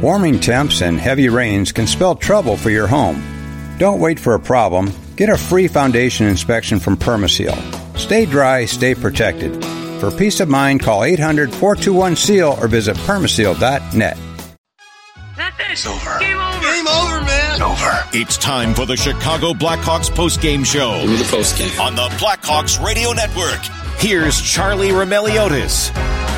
Warming temps and heavy rains can spell trouble for your home. Don't wait for a problem. Get a free foundation inspection from Permaseal. Stay dry, stay protected. For peace of mind, call 800-421-SEAL or visit permaseal.net. It's over. Game over. Game over, man. It's over. It's time for the Chicago Blackhawks postgame show. Give me the postgame. On the Blackhawks Radio Network. Here's Charlie Roumeliotis.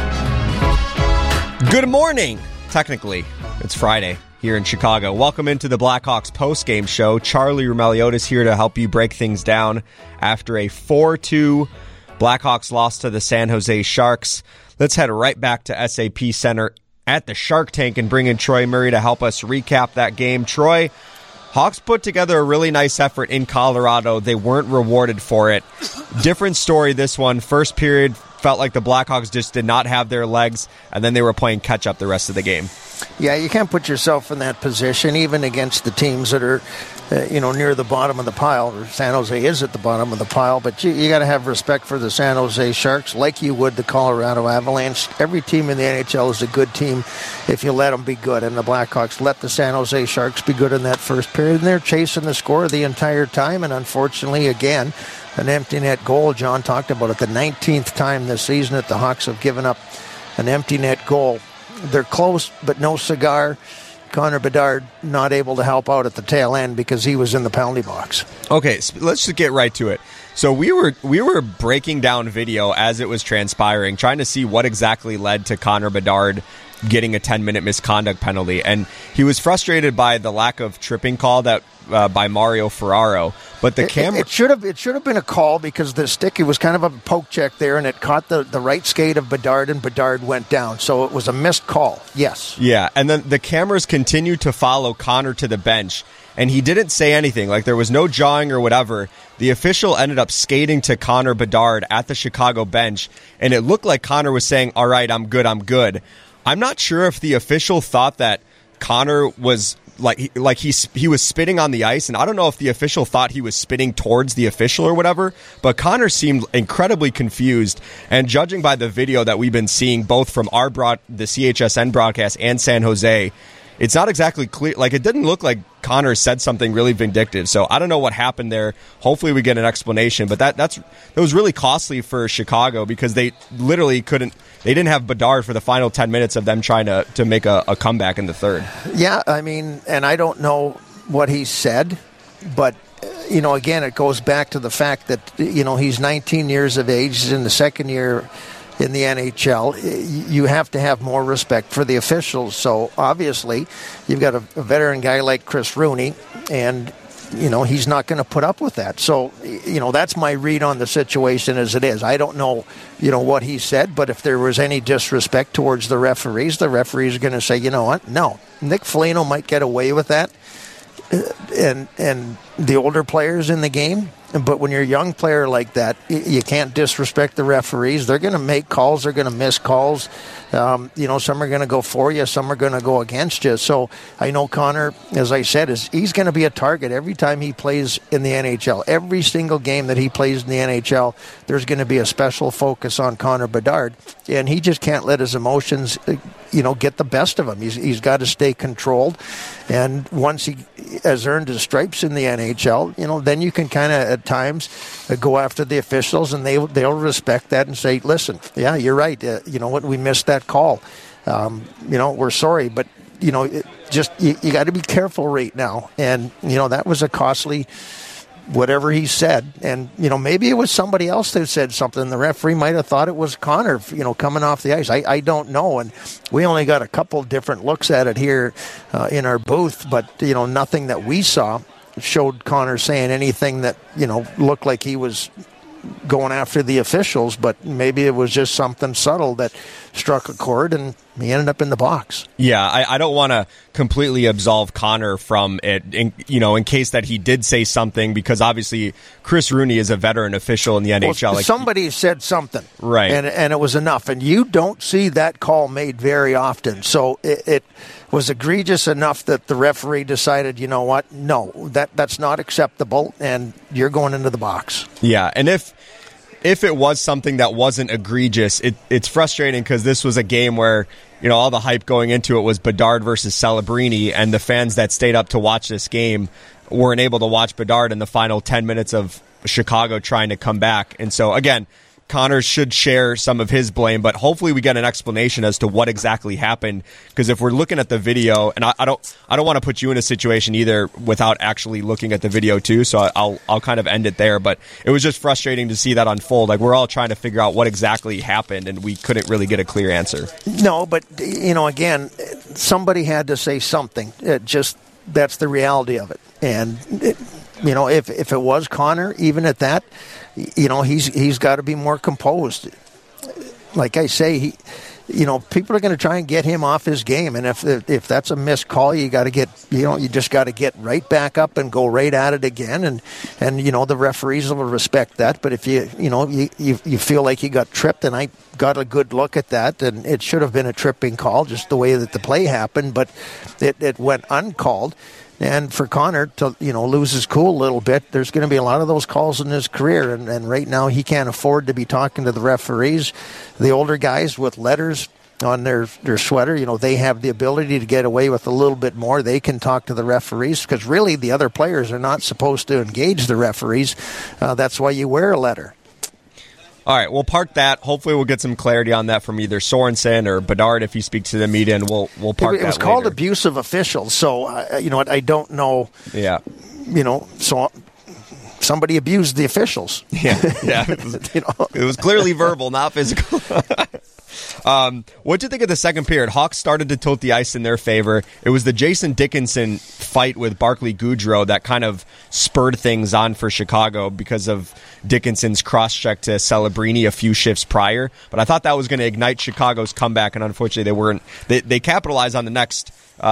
Good morning. Technically, it's Friday here in Chicago. Welcome into the Blackhawks postgame show. Charlie Roumeliotis here to help you break things down after a 4-2 Blackhawks loss to the San Jose Sharks. Let's head right back to SAP Center at the Shark Tank and bring in Troy Murray to help us recap that game. Troy, Hawks put together a really nice effort in Colorado. They weren't rewarded for it. Different story this one. First period felt like the Blackhawks just did not have their legs, and then they were playing catch-up the rest of the game. Yeah, you can't put yourself in that position, even against the teams that are, near the bottom of the pile. San Jose is at the bottom of the pile, but you got to have respect for the San Jose Sharks, like you would the Colorado Avalanche. Every team in the NHL is a good team if you let them be good, and the Blackhawks let the San Jose Sharks be good in that first period, and they're chasing the score the entire time, and unfortunately, again, an empty net goal. John talked about it, the 19th time this season that the Hawks have given up an empty net goal. They're close, but no cigar. Connor Bedard not able to help out at the tail end because he was in the penalty box. Okay, so let's just get right to it. So we were breaking down video as it was transpiring, trying to see what exactly led to Connor Bedard getting a 10-minute misconduct penalty, and he was frustrated by the lack of tripping call that by Mario Ferraro. But the camera it should have been a call because the stick, it was kind of a poke check there, and it caught the right skate of Bedard, and Bedard went down. So it was a missed call. Yes. Yeah, and then the cameras continued to follow Connor to the bench, and he didn't say anything. Like, there was no jawing or whatever. The official ended up skating to Connor Bedard at the Chicago bench, and it looked like Connor was saying, "All right, I'm good, I'm good." I'm not sure if the official thought that Connor was he was spitting on the ice, and I don't know if the official thought he was spitting towards the official or whatever, but Connor seemed incredibly confused, and judging by the video that we've been seeing both from the CHSN broadcast and San Jose, it's not exactly clear. Like, it didn't look like Connor said something really vindictive. So I don't know what happened there. Hopefully we get an explanation. But that was really costly for Chicago because they literally couldn't. They didn't have Bedard for the final 10 minutes of them trying to make a comeback in the third. Yeah, I mean, and I don't know what he said, but again, it goes back to the fact that he's 19 years of age. He's in the second year in the NHL. You have to have more respect for the officials. So obviously, you've got a veteran guy like Chris Rooney, and he's not going to put up with that. So that's my read on the situation as it is. I don't know what he said, but if there was any disrespect towards the referees are going to say, you know what? No, Nick Foligno might get away with that, and the older players in the game. But when you're a young player like that, you can't disrespect the referees. They're going to make calls. They're going to miss calls. Some are going to go for you. Some are going to go against you. So I know Connor, as I said, he's going to be a target every time he plays in the NHL. Every single game that he plays in the NHL, there's going to be a special focus on Connor Bedard. And he just can't let his emotions, get the best of him. He's got to stay controlled. And once he has earned his stripes in the NHL, then you can kind of at times go after the officials, and they'll respect that and say, listen, yeah, you're right. You know what? We missed that call. We're sorry, but you got to be careful right now. And that was a costly whatever he said. And maybe it was somebody else that said something. The referee might have thought it was Connor, coming off the ice. I don't know. And we only got a couple different looks at it here in our booth, but nothing that we saw showed Connor saying anything that looked like he was going after the officials, but maybe it was just something subtle that struck a chord and he ended up in the box. Yeah, I don't want to completely absolve Connor from it, in case that he did say something, because obviously Chris Rooney is a veteran official in the NHL. Well, somebody said something, right, and it was enough, and you don't see that call made very often. So it was egregious enough that the referee decided, you know what, no, that's not acceptable, and you're going into the box. Yeah, and if it was something that wasn't egregious, it's frustrating because this was a game where all the hype going into it was Bedard versus Celebrini, and the fans that stayed up to watch this game weren't able to watch Bedard in the final 10 minutes of Chicago trying to come back. And so, again, Connor should share some of his blame, but hopefully we get an explanation as to what exactly happened. Because if we're looking at the video, and I don't want to put you in a situation either without actually looking at the video too, so I'll kind of end it there. But it was just frustrating to see that unfold. Like, we're all trying to figure out what exactly happened, and we couldn't really get a clear answer. No, but again, somebody had to say something. That's the reality of it. And if it was Connor, even at that, he's got to be more composed. Like I say, people are going to try and get him off his game, and if that's a missed call, you got to get, you just got to get right back up and go right at it again, and the referees will respect that. But if you feel like you got tripped, and I got a good look at that, and it should have been a tripping call, just the way that the play happened, but it went uncalled. And for Connor to, lose his cool a little bit, there's going to be a lot of those calls in his career. And right now he can't afford to be talking to the referees. The older guys with letters on their sweater, they have the ability to get away with a little bit more. They can talk to the referees because really the other players are not supposed to engage the referees. That's why you wear a letter. All right, we'll park that. Hopefully we'll get some clarity on that from either Sorensen or Bedard if he speaks to the media, and we'll park that. It was called abuse of officials, so I don't know. Yeah. So somebody abused the officials. Yeah. It was clearly verbal, not physical. What did you think of the second period? Hawks started to tilt the ice in their favor. It was the Jason Dickinson fight with Barclay Goodrow that kind of spurred things on for Chicago because of Dickinson's cross-check to Celebrini a few shifts prior. But I thought that was going to ignite Chicago's comeback, and unfortunately they weren't. They capitalized on the next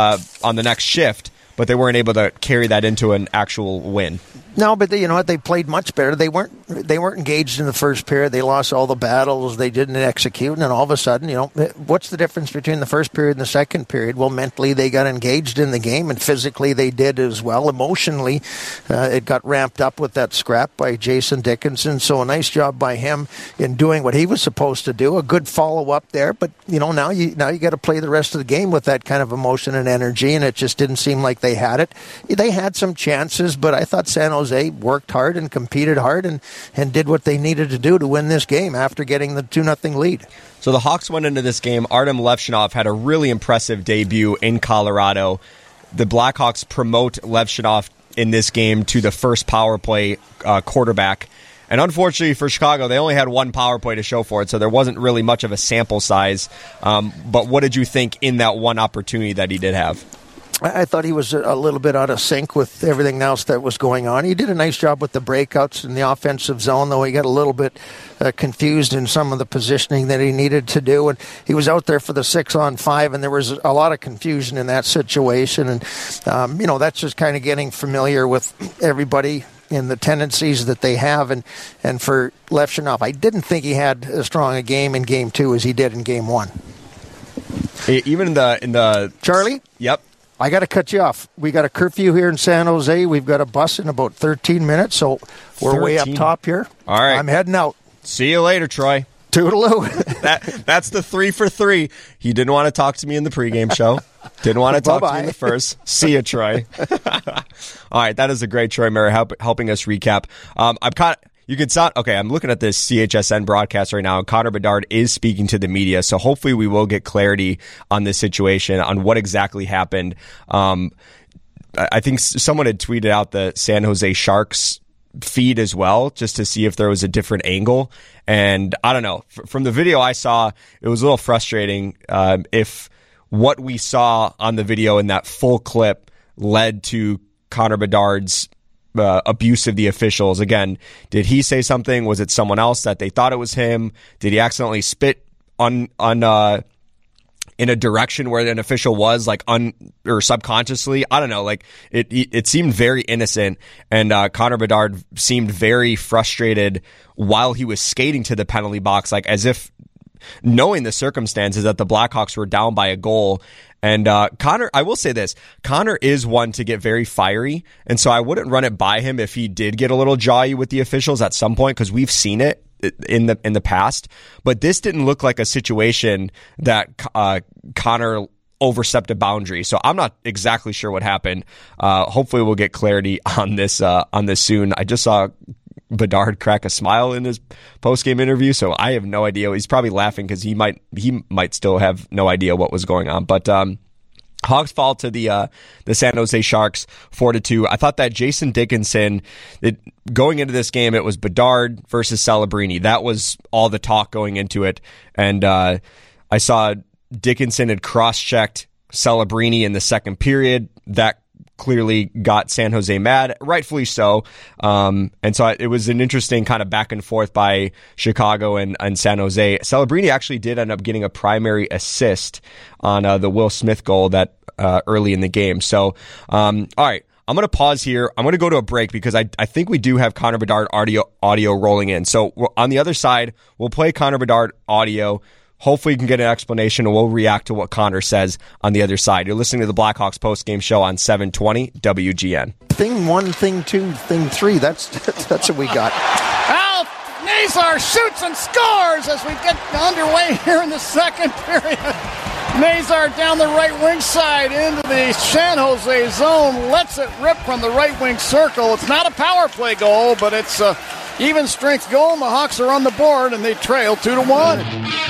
shift, but they weren't able to carry that into an actual win. No, but they played much better. They weren't engaged in the first period. They lost all the battles. They didn't execute, and then all of a sudden, what's the difference between the first period and the second period? Well, mentally they got engaged in the game, and physically they did as well. Emotionally, it got ramped up with that scrap by Jason Dickinson. So a nice job by him in doing what he was supposed to do. A good follow up there, but now you got to play the rest of the game with that kind of emotion and energy, and it just didn't seem like they had it. They had some chances, but I thought San Jose worked hard and competed hard and did what they needed to do to win this game after getting the 2-0 lead. So the Hawks went into this game. Artem Levshunov had a really impressive debut in Colorado. The Blackhawks promote Levshunov in this game to the first power play quarterback. And unfortunately for Chicago, they only had one power play to show for it, so there wasn't really much of a sample size. But what did you think in that one opportunity that he did have? I thought he was a little bit out of sync with everything else that was going on. He did a nice job with the breakouts in the offensive zone, though he got a little bit confused in some of the positioning that he needed to do. And he was out there for the 6-on-5, and there was a lot of confusion in that situation. And, that's just kind of getting familiar with everybody and the tendencies that they have. And for Levshunov, I didn't think he had as strong a game in Game 2 as he did in Game 1. Even in the Charlie? Yep. I got to cut you off. We got a curfew here in San Jose. We've got a bus in about 13 minutes, so we're way up top here. All right. I'm heading out. See you later, Troy. Toodaloo. That's the 3 for 3. He didn't want to talk to me in the pregame show. Didn't want to talk to me in the first. See you, Troy. All right, that is a great Troy Murray helping us recap. I'm looking at this CHSN broadcast right now, and Connor Bedard is speaking to the media, so hopefully we will get clarity on this situation, on what exactly happened. I think someone had tweeted out the San Jose Sharks feed as well, just to see if there was a different angle. And I don't know. From the video I saw, it was a little frustrating if what we saw on the video in that full clip led to Connor Bedard's abuse of the officials. Again, did he say something? Was it someone else that they thought it was him? Did he accidentally spit on in a direction where an official was, or subconsciously? I don't know. It seemed very innocent, and Connor Bedard seemed very frustrated while he was skating to the penalty box, as if knowing the circumstances that the Blackhawks were down by a goal. And Connor, I will say this, Connor is one to get very fiery, and so I wouldn't run it by him if he did get a little jawy with the officials at some point, because we've seen it in the past, but this didn't look like a situation that Connor overstepped a boundary. So I'm not exactly sure what happened. Hopefully we'll get clarity on this soon. I just saw Bedard crack a smile in his post-game interview, so I have no idea. He's probably laughing because he might still have no idea what was going on. But Hawks fall to the San Jose Sharks 4-2. I thought that Jason Dickinson, going into this game, it was Bedard versus Celebrini. That was all the talk going into it. And I saw Dickinson had cross-checked Celebrini in the second period. That clearly got San Jose mad, rightfully so. And so it was an interesting kind of back and forth by Chicago and San Jose. Celebrini actually did end up getting a primary assist on the Will Smith goal that early in the game. So, all right, I'm going to pause here. I'm going to go to a break because I think we do have Connor Bedard audio rolling in. So on the other side, we'll play Connor Bedard audio. Hopefully you can get an explanation and we'll react to what Connor says on the other side. You're listening to the Blackhawks post-game show on 720 WGN. Thing 1, thing 2, thing 3. That's what we got. Al Nazar shoots and scores as we get underway here in the second period. Nazar down the right wing side into the San Jose zone. Lets it rip from the right wing circle. It's not a power play goal, but it's a even strength goal. And the Hawks are on the board and they trail 2-1.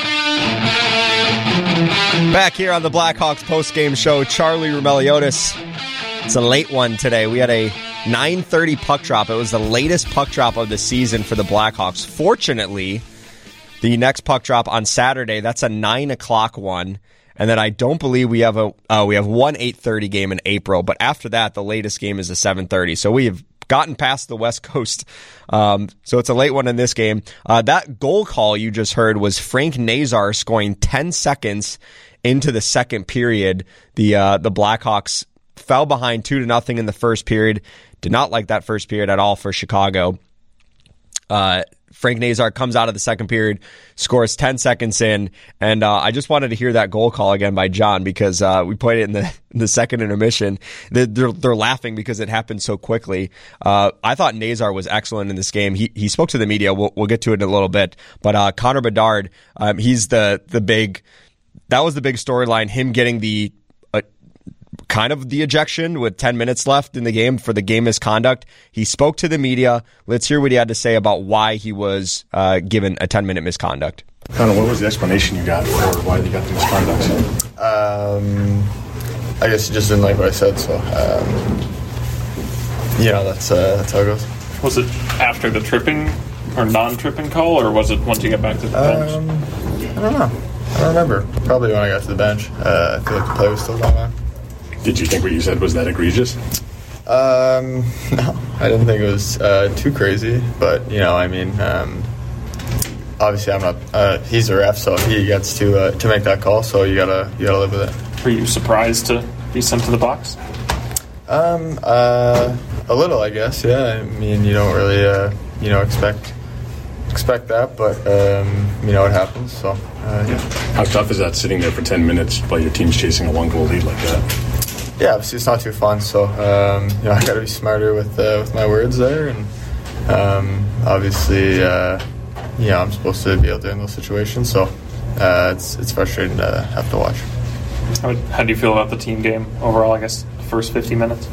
Back here on the Blackhawks post-game show, Charlie Roumeliotis. It's a late one today. We had a 9:30 puck drop. It was the latest puck drop of the season for the Blackhawks. Fortunately, the next puck drop on Saturday, that's a 9 o'clock one. And then I don't believe we have one 8:30 game in April. But after that, the latest game is a 7:30. So we have gotten past the West Coast. So it's a late one in this game. That goal call you just heard was Frank Nazar scoring 10 seconds into the second period. The Blackhawks fell behind 2-0 in the first period. Did not like that first period at all for Chicago. Frank Nazar comes out of the second period, scores 10 seconds in, and I just wanted to hear that goal call again by John because we played it in the second intermission. They're laughing because it happened so quickly. I thought Nazar was excellent in this game. He spoke to the media. We'll get to it in a little bit, but Connor Bedard, he's the big. That was the big storyline. Him getting the kind of the ejection with 10 minutes left in the game for the game misconduct. He spoke to the media. Let's hear what he had to say about why he was given a 10-minute misconduct. Connor, what was the explanation you got for why they got the misconduct? I guess he just didn't like what I said, so that's how it goes. Was it after the tripping or non-tripping call, or was it once you get back to the bench? I don't know. I don't remember. Probably when I got to the bench. I feel like the play was still going on. Did you think what you said was that egregious? No, I didn't think it was too crazy, but obviously I'm not. He's a ref, so he gets to make that call. So you gotta live with it. Were you surprised to be sent to the box? A little, I guess. Yeah, I mean, you don't really expect that, but it happens. So yeah. How tough is that sitting there for 10 minutes while your team's chasing a 1-goal lead like that? Yeah, obviously it's not too fun. So I got to be smarter with my words there, and obviously I'm supposed to be out there in those situations. So it's frustrating to have to watch. How do you feel about the team game overall? I guess the first 50 minutes.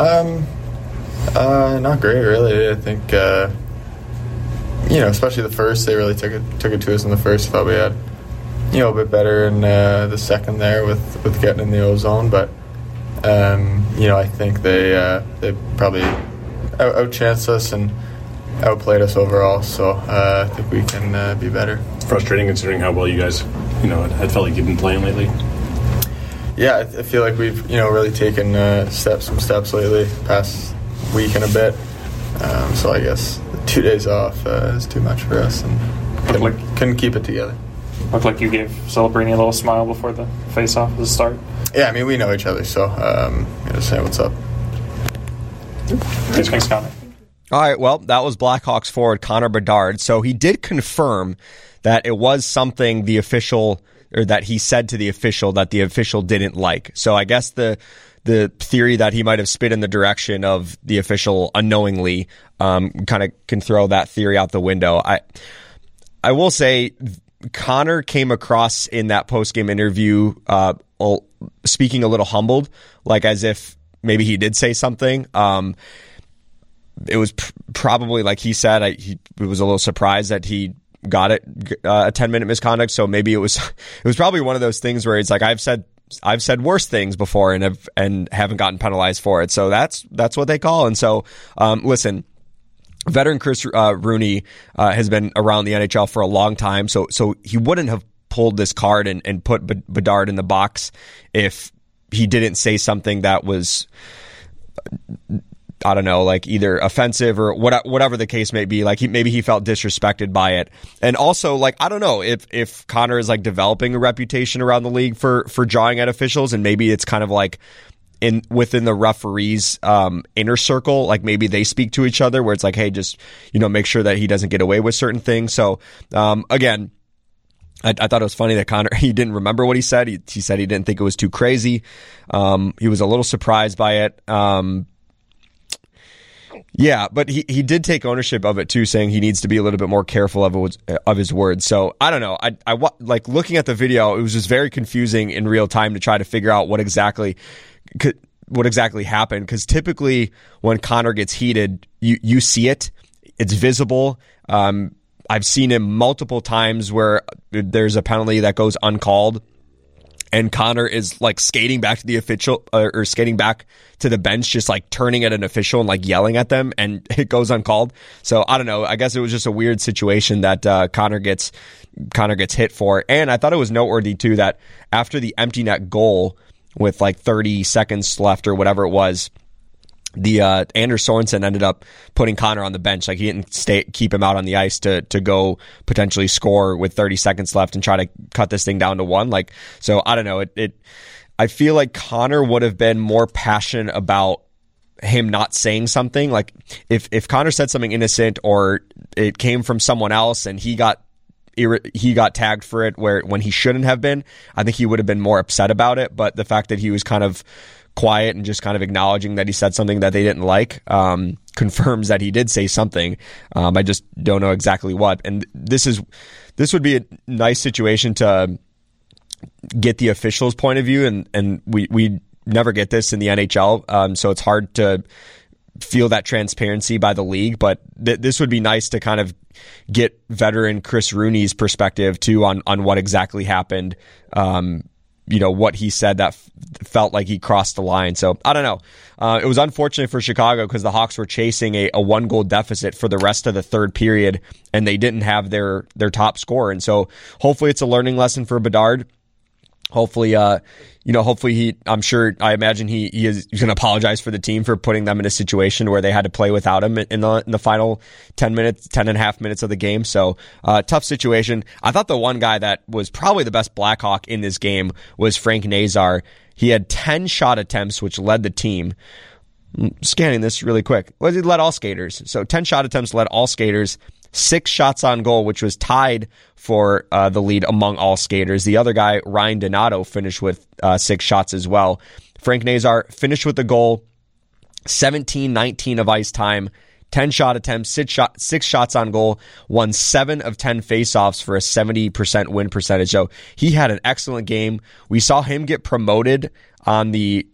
Not great, really. I think especially the first, they really took it to us in the first. Thought we had a bit better in the second there with getting in the O-zone, but I think they probably outchanced us and outplayed us overall. So I think we can be better. Frustrating considering how well you guys had felt like you've been playing lately. Yeah, I feel like we've really taken some steps lately, past week and a bit. So I guess 2 days off is too much for us, and couldn't keep it together. Looked like you gave Celebrini a little smile before the face-off at the start. Yeah, I mean, we know each other, so just say what's up. Thanks, Connor. All right, well, that was Blackhawks forward Connor Bedard. So he did confirm that it was something the official, or that he said to the official that the official didn't like. So I guess the theory that he might have spit in the direction of the official unknowingly kind of can throw that theory out the window. I will say Connor came across in that post-game interview speaking a little humbled, like as if maybe he did say something. It was probably, like he said, he was a little surprised that he got it, a 10-minute misconduct. So maybe it was probably one of those things where it's like, I've said worse things before and haven't gotten penalized for it. So that's what they call. And so, listen, veteran Chris Rooney has been around the NHL for a long time. So he wouldn't have pulled this card and put Bedard in the box if he didn't say something that was, I don't know, like either offensive or whatever the case may be. Like maybe he felt disrespected by it. And also, like, I don't know if Connor is like developing a reputation around the league for jawing at officials, and maybe it's kind of like within the referees inner circle, like maybe they speak to each other where it's like, hey, just, make sure that he doesn't get away with certain things. So again, I thought it was funny that Connor, he didn't remember what he said. He said he didn't think it was too crazy. He was a little surprised by it. Yeah, but he did take ownership of it too, saying he needs to be a little bit more careful of his words. So I don't know. I like looking at the video, it was just very confusing in real time to try to figure out what exactly happened. Because typically when Connor gets heated, you see it, it's visible. I've seen him multiple times where there's a penalty that goes uncalled, and Connor is like skating back to the official or skating back to the bench, just like turning at an official and like yelling at them, and it goes uncalled. So I don't know. I guess it was just a weird situation that Connor gets hit for. And I thought it was noteworthy too that after the empty net goal with like 30 seconds left or whatever it was, the Anders Sorensen ended up putting Connor on the bench. Like he didn't keep him out on the ice to go potentially score with 30 seconds left and try to cut this thing down to 1. Like, so I don't know. I feel like Connor would have been more passionate about him not saying something. Like if Connor said something innocent or it came from someone else and he got tagged for it when he shouldn't have been, I think he would have been more upset about it. But the fact that he was kind of quiet and just kind of acknowledging that he said something that they didn't like confirms that he did say something. I just don't know exactly what. And this would be a nice situation to get the officials' point of view, and we never get this in the NHL, so it's hard to feel that transparency by the league. But this would be nice to kind of get veteran Chris Rooney's perspective too on what exactly happened. What he said that felt like he crossed the line. So I don't know. It was unfortunate for Chicago because the Hawks were chasing a 1-goal deficit for the rest of the third period, and they didn't have their top scorer. And so hopefully it's a learning lesson for Bedard. Hopefully, hopefully I imagine he is going to apologize for the team for putting them in a situation where they had to play without him in the final 10 and a half minutes of the game. So, tough situation. I thought the one guy that was probably the best Blackhawk in this game was Frank Nazar. He had 10 shot attempts, which led the team. Scanning this really quick. Well, he led all skaters. So 10 shot attempts led all skaters. 6 shots on goal, which was tied for the lead among all skaters. The other guy, Ryan Donato, finished with 6 shots as well. Frank Nazar finished with the goal, 17-19 of ice time, 10 shot attempts, 6 shots on goal, won 7 of 10 faceoffs for a 70% win percentage. So he had an excellent game. We saw him get promoted on the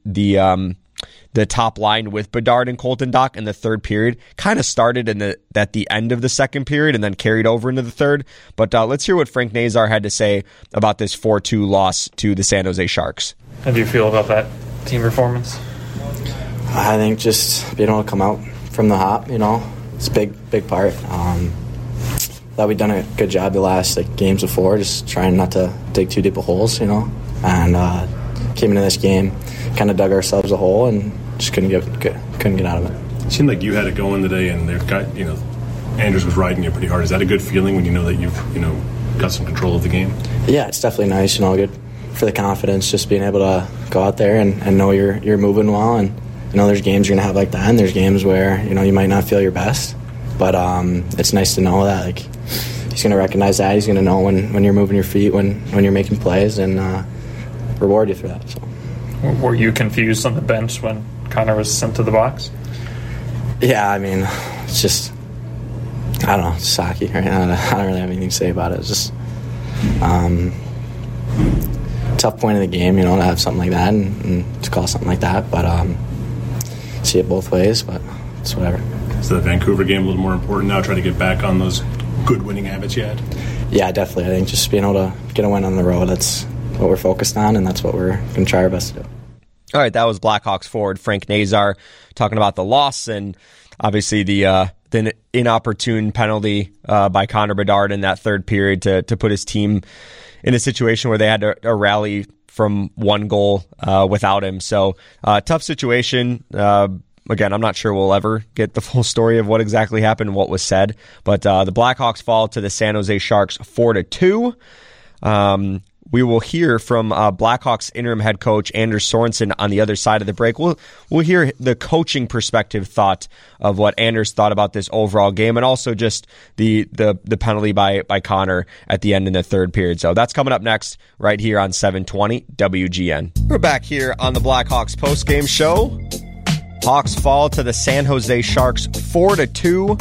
top line with Bedard and Colton Dach in the third period. Kind of started at the end of the second period and then carried over into the third. But let's hear what Frank Nazar had to say about this 4-2 loss to the San Jose Sharks. How do you feel about that team performance? I think just being able to come out from the hop, it's a big part. Thought we'd done a good job the last games before, just trying not to dig too deep of holes, and came into this game, kind of dug ourselves a hole and just couldn't get out of it. It seemed like you had it going today, and they've got Anders was riding you pretty hard. Is that a good feeling when you know that you've got some control of the game? Yeah, it's definitely nice. Good for the confidence, just being able to go out there and know you're moving well. And there's games you're gonna have like that, and there's games where you might not feel your best. But it's nice to know that he's gonna recognize that. He's gonna know when you're moving your feet, when you're making plays, and reward you for that. So. Were you confused on the bench when Connor was sent to the box? Yeah, it's just I don't know, it's hockey. Right? I don't really have anything to say about it. It's just tough point of the game, to have something like that and to call something like that. But see it both ways, but it's whatever. Is the Vancouver game a little more important now? Try to get back on those good winning habits you had? Yeah, definitely. I think just being able to get a win on the road, that's what we're focused on, and that's what we're going to try our best to do. All right, that was Blackhawks forward Frank Nazar talking about the loss and obviously the inopportune penalty by Connor Bedard in that third period to put his team in a situation where they had to rally from one goal without him. So tough situation. Again, I'm not sure we'll ever get the full story of what exactly happened and what was said, but the Blackhawks fall to the San Jose Sharks 4-2. We will hear from Blackhawks interim head coach Anders Sorensen on the other side of the break. We'll hear the coaching perspective thought of what Anders thought about this overall game and also just the penalty by Connor at the end in the third period. So that's coming up next right here on 720 WGN. We're back here on the Blackhawks postgame show. Hawks fall to the San Jose Sharks 4-2.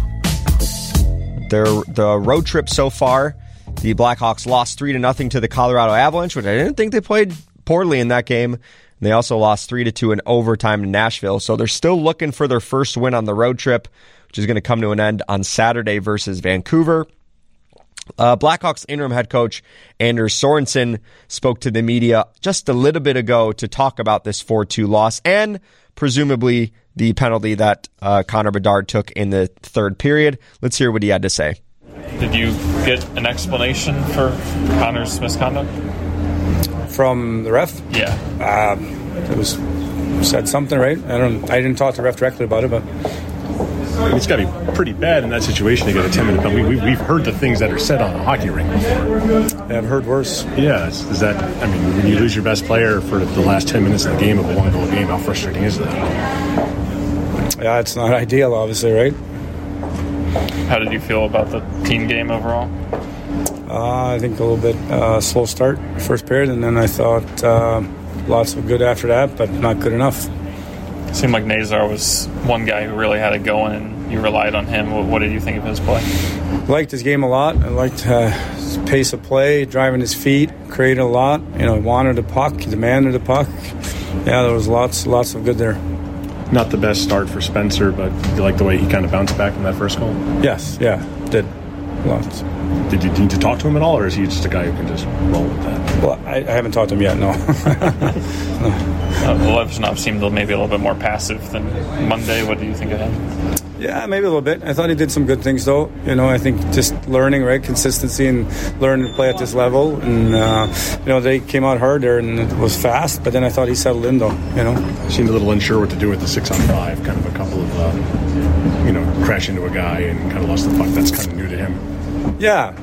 The road trip so far, the Blackhawks lost 3-0 to the Colorado Avalanche, which I didn't think they played poorly in that game. And they also lost 3-2 in overtime to Nashville. So they're still looking for their first win on the road trip, which is going to come to an end on Saturday versus Vancouver. Blackhawks interim head coach Anders Sorensen spoke to the media just a little bit ago to talk about this 4-2 loss and presumably the penalty that Connor Bedard took in the third period. Let's hear what he had to say. Did you get an explanation for Connor's misconduct? From the ref? Yeah. It was said something, right? I didn't talk to the ref directly about it, but it's got to be pretty bad in that situation to get a 10-minute penalty. We've heard the things that are said on a hockey rink before. I've heard worse. Yeah, is that? I mean, when you lose your best player for the last 10 minutes of the game of a one-goal game, how frustrating is that? Yeah, it's not ideal, obviously, right? How did you feel about the team game overall? I think a little bit slow start, first period, and then I thought lots of good after that, but not good enough. It seemed like Nazar was one guy who really had it going, and you relied on him. What did you think of his play? I liked his game a lot. I liked his pace of play, driving his feet, created a lot. He wanted the puck, he demanded the puck. Yeah, there was lots of good there. Not the best start for Spencer, but you like the way he kind of bounced back from that first goal? Yes, yeah, did. Lots. Did you need to talk to him at all, or is he just a guy who can just roll with that? Well, I haven't talked to him yet, no. Levshnov seemed maybe a little bit more passive than Monday. What do you think of him? Yeah, maybe a little bit. I thought he did some good things, though. I think just learning, right, consistency and learning to play at this level. And, they came out hard there and it was fast, but then I thought he settled in, though, Seemed a little unsure what to do with the 6-on-5, kind of a couple of, crash into a guy and kind of lost the puck. That's kind of new to him. Yeah,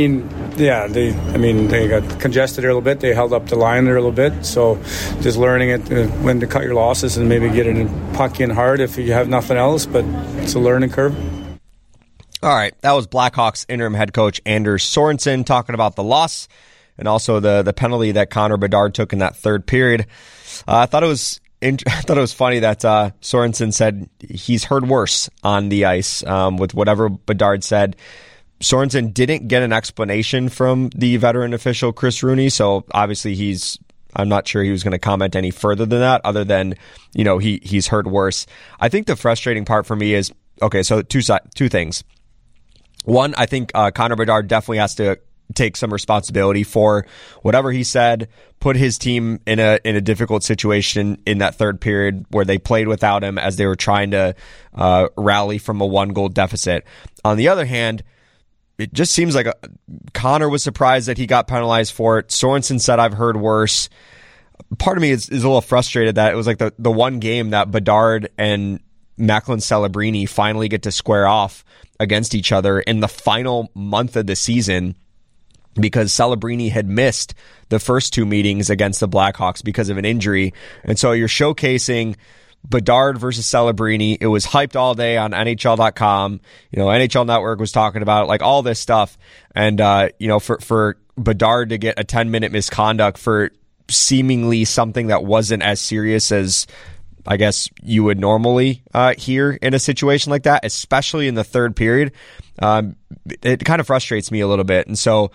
they got congested there a little bit. They held up the line there a little bit. So just learning it when to cut your losses and maybe get a puck in hard if you have nothing else. But it's a learning curve. All right, that was Blackhawks interim head coach Anders Sorensen talking about the loss and also the penalty that Connor Bedard took in that third period. I thought it was funny that Sorensen said he's heard worse on the ice with whatever Bedard said. Sorensen didn't get an explanation from the veteran official Chris Rooney, so obviously I'm not sure he was going to comment any further than that, other than, he's heard worse. I think the frustrating part for me is, okay, so two things. One, I think Connor Bedard definitely has to take some responsibility for whatever he said, put his team in a difficult situation in that third period where they played without him as they were trying to rally from a 1-goal deficit. On the other hand, it just seems like Connor was surprised that he got penalized for it. Sorensen said, I've heard worse. Part of me is a little frustrated that it was like the one game that Bedard and Macklin Celebrini finally get to square off against each other in the final month of the season, because Celebrini had missed the first two meetings against the Blackhawks because of an injury. And so you're showcasing Bedard versus Celebrini. It was hyped all day on NHL.com. NHL Network was talking about it, like all this stuff. And, for Bedard to get a 10-minute misconduct for seemingly something that wasn't as serious as I guess you would normally hear in a situation like that, especially in the third period. It kind of frustrates me a little bit. And so,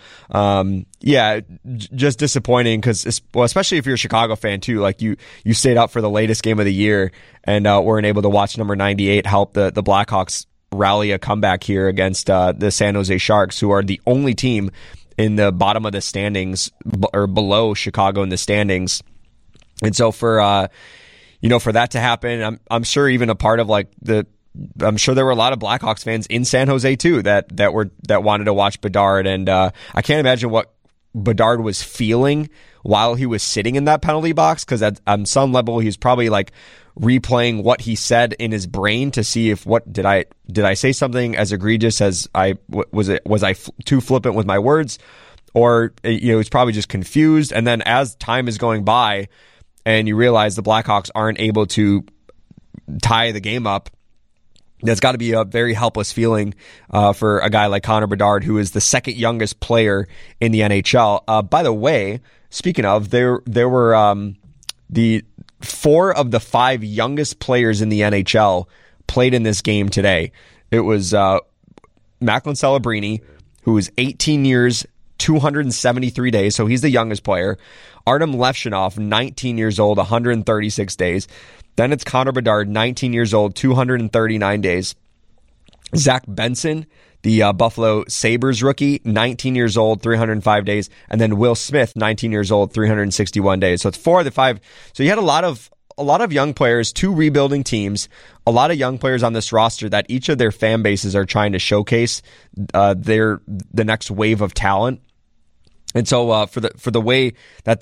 just disappointing because, especially if you're a Chicago fan too, like you stayed up for the latest game of the year and weren't able to watch number 98 help the Blackhawks rally a comeback here against the San Jose Sharks, who are the only team in the bottom of the standings or below Chicago in the standings. And so for that to happen, I'm sure even a part of I'm sure there were a lot of Blackhawks fans in San Jose too that wanted to watch Bedard, and I can't imagine what Bedard was feeling while he was sitting in that penalty box, because on some level he's probably like replaying what he said in his brain to see if did I say something as egregious as was I too flippant with my words, or he's probably just confused. And then as time is going by and you realize the Blackhawks aren't able to tie the game up, that's got to be a very helpless feeling for a guy like Connor Bedard, who is the second youngest player in the NHL. By the way, speaking of, there were the 4 of the 5 youngest players in the NHL played in this game today. It was Macklin Celebrini, who is 18 years, 273 days, so he's the youngest player. Artem Levshinov, 19 years old, 136 days. Then it's Connor Bedard, 19 years old, 239 days. Zach Benson, the Buffalo Sabres rookie, 19 years old, 305 days. And then Will Smith, 19 years old, 361 days. So it's 4 of the 5. So you had a lot of young players, 2 rebuilding teams, a lot of young players on this roster that each of their fan bases are trying to showcase the next wave of talent. And so for the way that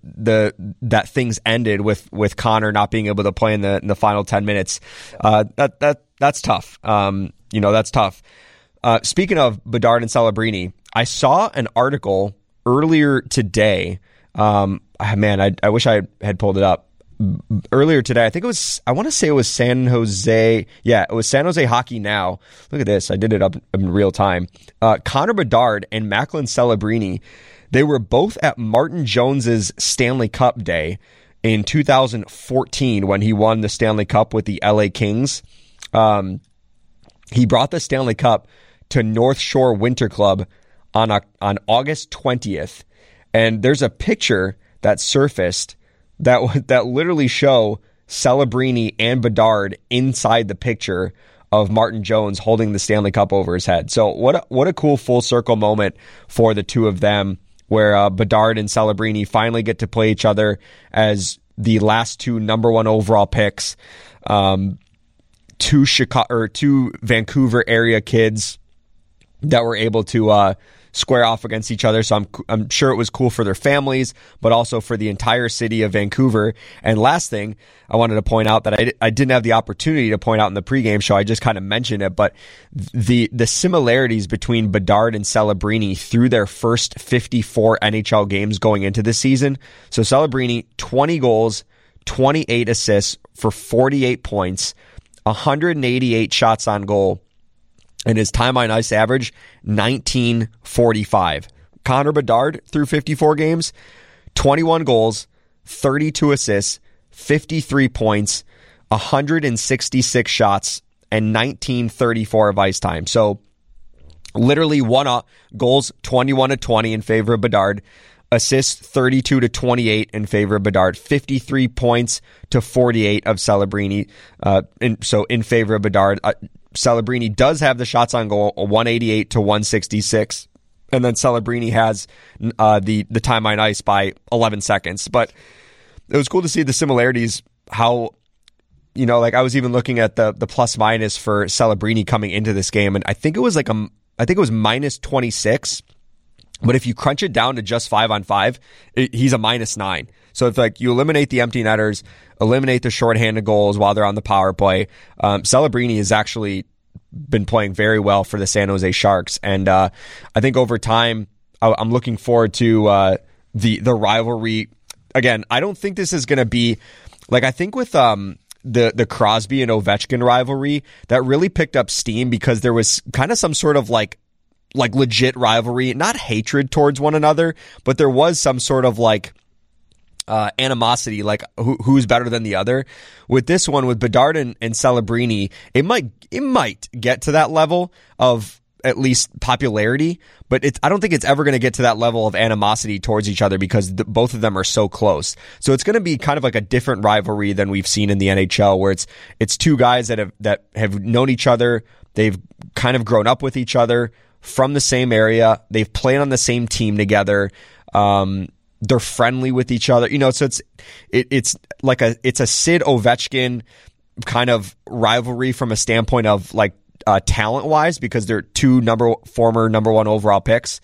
things ended with Connor not being able to play in the final 10 minutes, that's tough. That's tough. Speaking of Bedard and Celebrini, I saw an article earlier today. I wish I had pulled it up earlier today. I want to say it was San Jose. Yeah, it was San Jose Hockey Now. Look at this. I did it up in real time. Connor Bedard and Macklin Celebrini, they were both at Martin Jones's Stanley Cup day in 2014 when he won the Stanley Cup with the LA Kings. He brought the Stanley Cup to North Shore Winter Club on August 20th. And there's a picture that surfaced that literally show Celebrini and Bedard inside the picture of Martin Jones holding the Stanley Cup over his head. So what a cool full circle moment for the two of them, where Bedard and Celebrini finally get to play each other as the last 2 number 1 overall picks, two Vancouver area kids that were able to square off against each other. So I'm sure it was cool for their families, but also for the entire city of Vancouver. And last thing I wanted to point out that I didn't have the opportunity to point out in the pregame show, I just kind of mentioned it, but the similarities between Bedard and Celebrini through their first 54 NHL games going into this season. So Celebrini, 20 goals, 28 assists for 48 points, 188 shots on goal, and his time on ice average, 1945. Connor Bedard, through 54 games, 21 goals, 32 assists, 53 points, 166 shots, and 1934 of ice time. So literally goals 21-20 in favor of Bedard, assists 32-28 in favor of Bedard, 53 points to 48 of Celebrini. In favor of Bedard. Celebrini does have the shots on goal, 188-166. And then Celebrini has the time on ice by 11 seconds. But it was cool to see the similarities, how, I was even looking at the plus minus for Celebrini coming into this game, and I think it was minus 26. But if you crunch it down to just 5-on-5, he's a -9. So if you eliminate the empty netters, eliminate the shorthanded goals while they're on the power play, Celebrini has actually been playing very well for the San Jose Sharks. And I think over time, I'm looking forward to the rivalry. Again, I don't think this is going to be I think with the Crosby and Ovechkin rivalry, that really picked up steam because there was kind of some sort of legit rivalry, not hatred towards one another, but there was some sort of animosity, like who's better than the other. With this one, with Bedard and Celebrini, it might get to that level of at least popularity, but I don't think it's ever going to get to that level of animosity towards each other because both of them are so close. So it's going to be kind of like a different rivalry than we've seen in the NHL, where it's two guys that have known each other. They've kind of grown up with each other from the same area. They've played on the same team together. They're friendly with each other, so it's like it's a Sid Ovechkin kind of rivalry from a standpoint of like talent wise, because they're two former number one overall picks.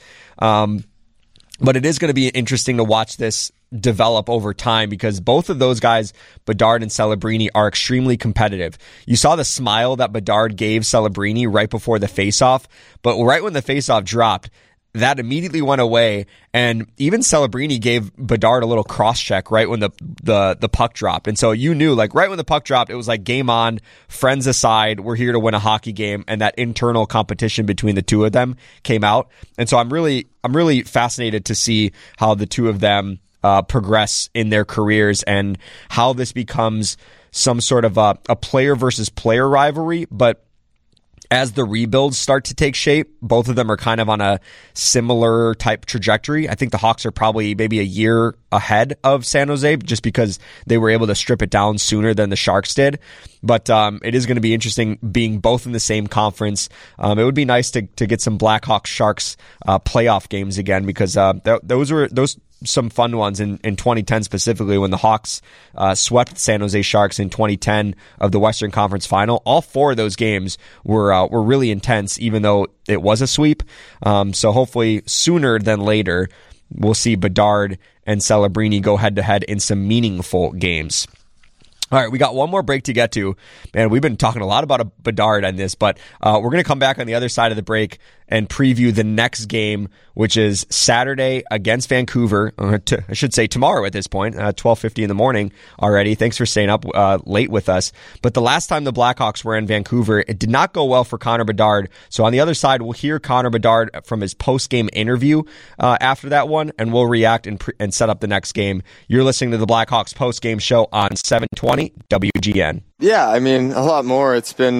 But it is going to be interesting to watch this develop over time because both of those guys, Bedard and Celebrini, are extremely competitive. You saw the smile that Bedard gave Celebrini right before the faceoff, but right when the faceoff dropped, that immediately went away, and even Celebrini gave Bedard a little cross-check right when the puck dropped. And so you knew, like, right when the puck dropped, it was like game on, friends aside, we're here to win a hockey game, and that internal competition between the two of them came out. And so I'm really fascinated to see how the two of them progress in their careers and how this becomes some sort of a player versus player rivalry, but as the rebuilds start to take shape, both of them are kind of on a similar type trajectory. I think the Hawks are probably maybe a year ahead of San Jose just because they were able to strip it down sooner than the Sharks did. But it is going to be interesting being both in the same conference. It would be nice to get some Blackhawks-Sharks playoff games again because those were some fun ones in 2010 specifically when the Hawks swept the San Jose Sharks in 2010 of the Western Conference Final. All four of those games were really intense, even though it was a sweep. So hopefully sooner than later, we'll see Bedard and Celebrini go head-to-head in some meaningful games. All right, we got one more break to get to. Man, we've been talking a lot about Bedard on this, but we're going to come back on the other side of the break and preview the next game, which is Saturday against Vancouver. I should say tomorrow at this point, 12:50 in the morning already. Thanks for staying up late with us. But the last time the Blackhawks were in Vancouver, it did not go well for Connor Bedard. So on the other side, we'll hear Connor Bedard from his post-game interview after that one, and we'll react and set up the next game. You're listening to the Blackhawks post-game show on 720 WGN. Yeah, I mean, a lot more. It's been,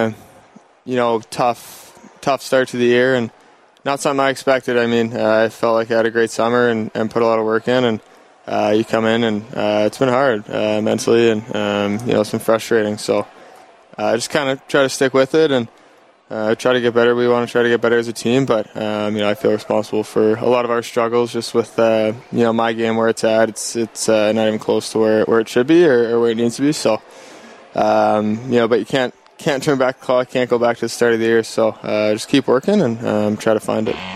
tough start to the year and not something I expected. I mean, I felt like I had a great summer and put a lot of work in, and you come in and it's been hard mentally and, it's been frustrating. So I just kind of try to stick with it and try to get better. We want to try to get better as a team, but, I feel responsible for a lot of our struggles just with, my game where it's at. It's not even close to where it should be or where it needs to be. So, but you can't turn back the clock, can't go back to the start of the year, so just keep working and try to find it.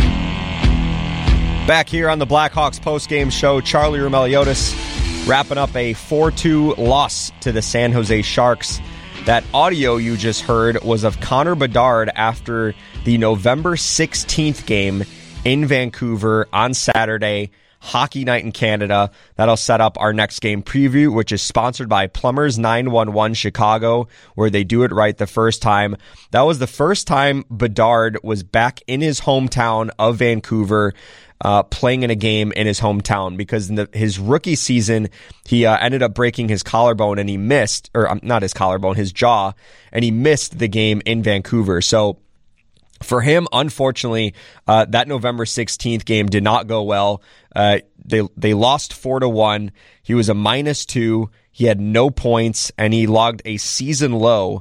Back here on the Blackhawks post-game show, Charlie Roumeliotis wrapping up a 4-2 loss to the San Jose Sharks. That audio you just heard was of Connor Bedard after the November 16th game in Vancouver on Saturday. Hockey Night in Canada. That'll set up our next game preview, which is sponsored by Plumbers 911 Chicago, where they do it right the first time. That was the first time Bedard was back in his hometown of Vancouver, playing in a game in his hometown, because in his rookie season, he ended up breaking his collarbone and he missed, or not his collarbone, his jaw, and he missed the game in Vancouver. So for him, unfortunately, that November 16th game did not go well. They lost 4-1. He was a -2. He had no points, and he logged a season low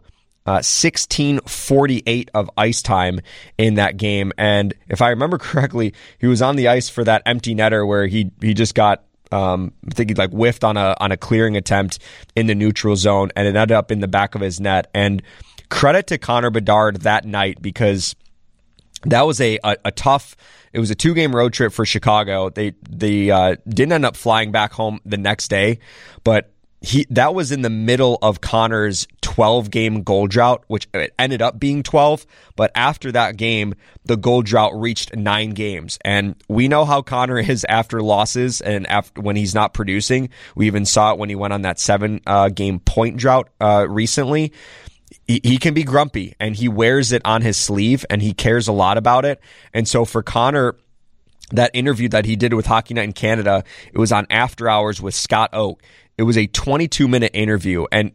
16:48 of ice time in that game. And if I remember correctly, he was on the ice for that empty netter where he just got, I think he whiffed on a clearing attempt in the neutral zone, and it ended up in the back of his net. And credit to Connor Bedard that night, because that was a tough. It was a 2-game road trip for Chicago. They didn't end up flying back home the next day, but that was in the middle of Connor's 12-game goal drought, which it ended up being 12. But after that game, the goal drought reached 9 games, and we know how Connor is after losses and when he's not producing. We even saw it when he went on that 7-game point drought recently. He can be grumpy, and he wears it on his sleeve, and he cares a lot about it. And so for Connor, that interview that he did with Hockey Night in Canada, it was on After Hours with Scott Oake. It was a 22-minute interview, and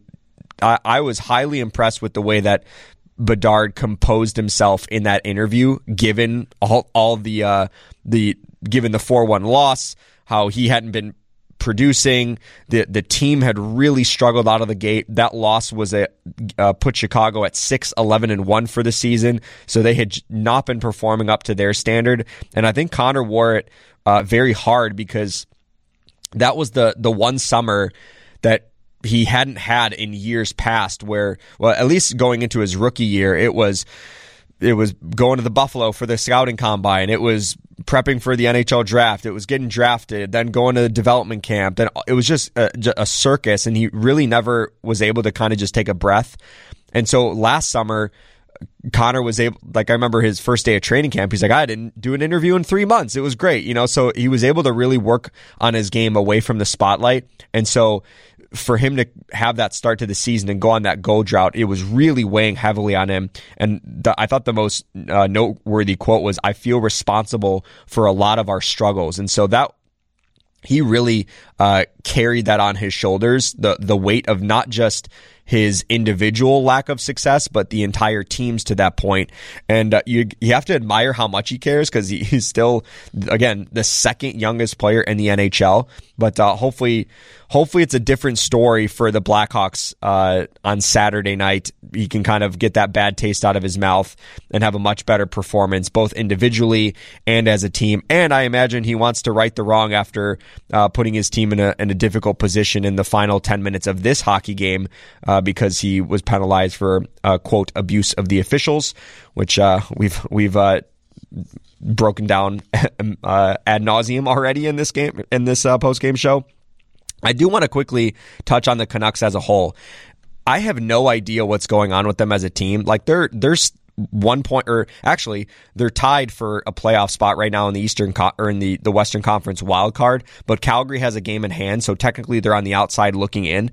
I was highly impressed with the way that Bedard composed himself in that interview, given all the given the 4-1 loss, how he hadn't been producing. The team had really struggled out of the gate. That loss was put Chicago at 6-11-1 for the season, so they had not been performing up to their standard. And I think Connor wore it very hard, because that was the one summer that he hadn't had in years past, where, well, at least going into his rookie year, it was going to the Buffalo for the scouting combine. It was prepping for the NHL draft. It was getting drafted, then going to the development camp. Then it was just a circus, and he really never was able to kind of just take a breath. And so last summer, Connor was able, like, I remember his first day of training camp, he's like, I didn't do an interview in 3 months. It was great, so he was able to really work on his game away from the spotlight. And so for him to have that start to the season and go on that goal drought, it was really weighing heavily on him. And I thought the most noteworthy quote was, I feel responsible for a lot of our struggles. And so that he really carried that on his shoulders, the weight of not just his individual lack of success, but the entire teams to that point. And you have to admire how much he cares, because he's still, again, the second youngest player in the NHL. But hopefully it's a different story for the Blackhawks on Saturday night. He can kind of get that bad taste out of his mouth and have a much better performance, both individually and as a team. And I imagine he wants to right the wrong after putting his team in a difficult position in the final 10 minutes of this hockey game, because he was penalized for quote abuse of the officials, which we've broken down ad nauseum already in this game, in this post game show. I do want to quickly touch on the Canucks as a whole. I have no idea what's going on with them as a team. Like, there's 1 point, or actually they're tied for a playoff spot right now in the the Western Conference wild card, but Calgary has a game in hand, so technically they're on the outside looking in.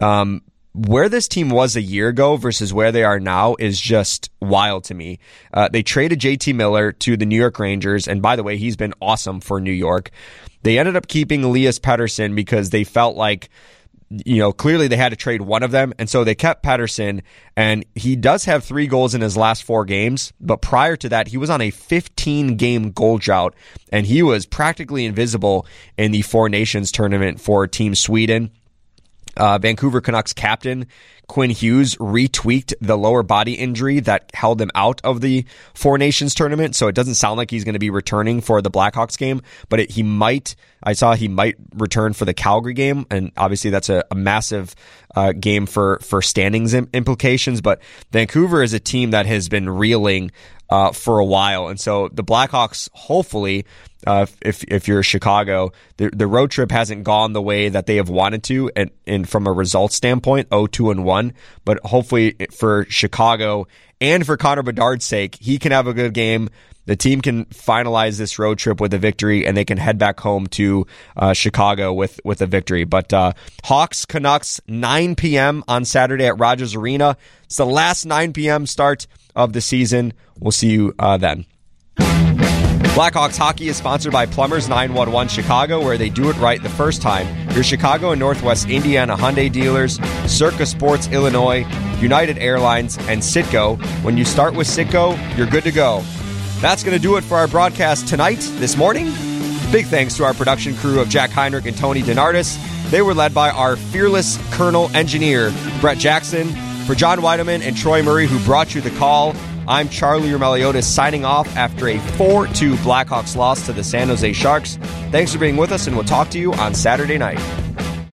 Where this team was a year ago versus where they are now is just wild to me. They traded JT Miller to the New York Rangers, and by the way, he's been awesome for New York. They ended up keeping Elias Pettersson because they felt like, clearly they had to trade one of them, and so they kept Pettersson, and he does have 3 goals in his last 4 games, but prior to that, he was on a 15-game goal drought, and he was practically invisible in the Four Nations tournament for Team Sweden. Vancouver Canucks captain Quinn Hughes retweaked the lower body injury that held him out of the Four Nations tournament, so it doesn't sound like he's going to be returning for the Blackhawks game, but he might return for the Calgary game, and obviously that's a massive game for standings implications. But Vancouver is a team that has been reeling for a while, and so the Blackhawks, hopefully, if you're Chicago, the road trip hasn't gone the way that they have wanted to, and from a results standpoint, 0-2-1. But hopefully for Chicago and for Connor Bedard's sake, he can have a good game. The team can finalize this road trip with a victory, and they can head back home to Chicago with a victory. But Hawks Canucks 9 p.m. on Saturday at Rogers Arena. It's the last 9 p.m. start of the season. We'll see you then. Blackhawks hockey is sponsored by Plumbers 911 Chicago, where they do it right the first time. Your Chicago and Northwest Indiana Hyundai dealers, Circa Sports Illinois, United Airlines, and Citgo. When you start with Citgo, you're good to go. That's going to do it for our broadcast tonight, this morning. Big thanks to our production crew of Jack Heinrich and Tony DeNardis. They were led by our fearless Colonel Engineer, Brett Jackson. For John Weideman and Troy Murray, who brought you the call, I'm Charlie Romeliotis signing off after a 4-2 Blackhawks loss to the San Jose Sharks. Thanks for being with us, and we'll talk to you on Saturday night.